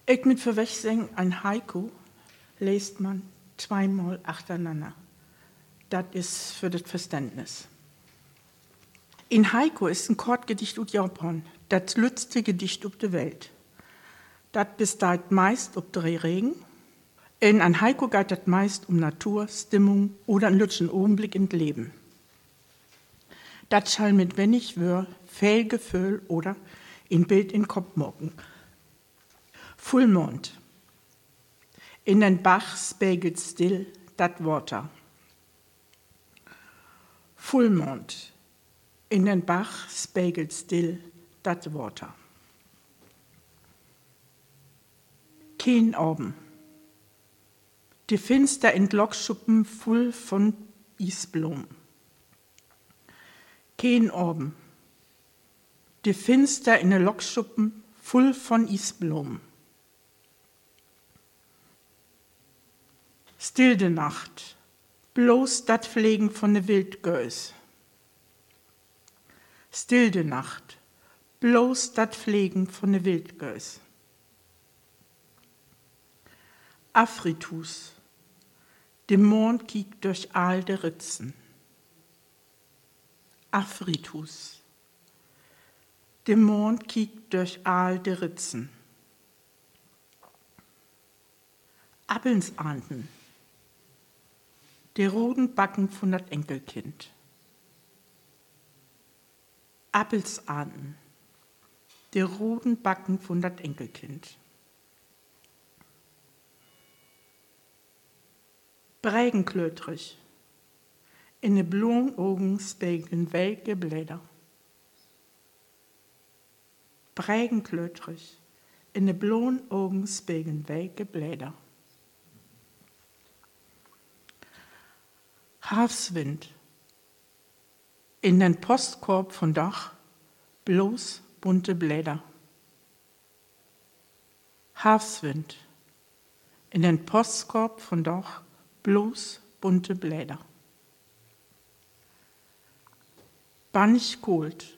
Ich mit verwechseln ein Haiku liest man zweimal achteinander. Das ist für das Verständnis. In Haiku ist ein Kurzgedicht aus Japan, das letzte Gedicht auf der Welt. Das besteht meist auf der Regen. In ein Haiku geht das meist um Natur, Stimmung oder einen lütschen Augenblick in Leben. Das schall mit wenig Wör, viel Gefühl oder ein Bild in den Kopf morgen. Vollmond. In den Bach spiegelt still dat Water. Vollmond. In den Bach spiegelt still dat Water. Kein Abend. Die Finster in Lokschuppen voll von Isblumen. Kein Abend. Die Finster in den Lokschuppen voll von Isblumen. Still de Nacht, bloß dat Pflegen von de Wildgös. Still de Nacht, bloß dat Pflegen von de Wildgös. Afritus, de Mond kiekt durch all de Ritzen. Afritus, de Mond kiekt durch all de Ritzen. Abelnsahnden, die roten Backen von dat Enkelkind. Appelsahnden, die roten Backen von dat Enkelkind. Brägenklötrig, in de blauen Augen spiegeln welke Blätter. Brägenklötrig, in de blauen Augen spiegeln welke Blätter. Herbstwind. In den Postkorb von Dach bloß bunte Blätter. Herbstwind. In den Postkorb von Dach bloß bunte Blätter. Bannig kohlt.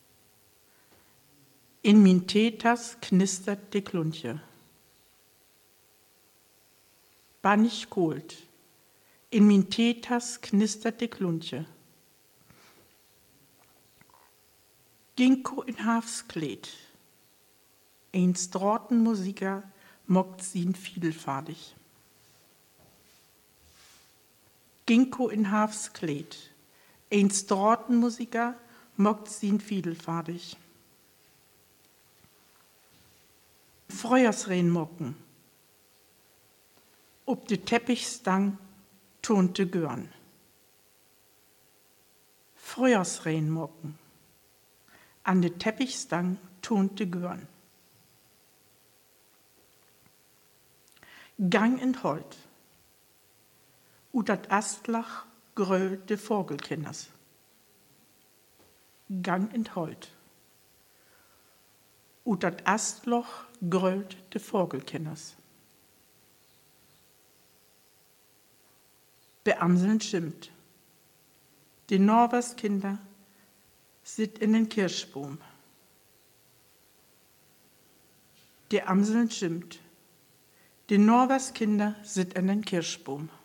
In min Teetas knistert de Kluntje. Bannig kohlt. In min Teetas knistert de Kluntje. Ginkgo in Hafskleed. Ein Stratenmusiker mockt sin fiedelfadig. Ginkgo in Hafskleed. Ein Stratenmusiker mockt sin fiedelfadig. Freuersrehen mocken. Ob de Teppichstang tonte Görn. Freuersrehen mocken. An de Teppichstang tonte Görn. Gang in Holt. Ut dat Astlach grölt de Vogelkinders. Gang in Holt. Ut dat Astloch grölt de Vogelkinders. Beamseln schimmt. Die Norwerskinder sit in den Kirschbaum. Die Amseln schimmt. Die Norwerskinder sit in den Kirschbaum.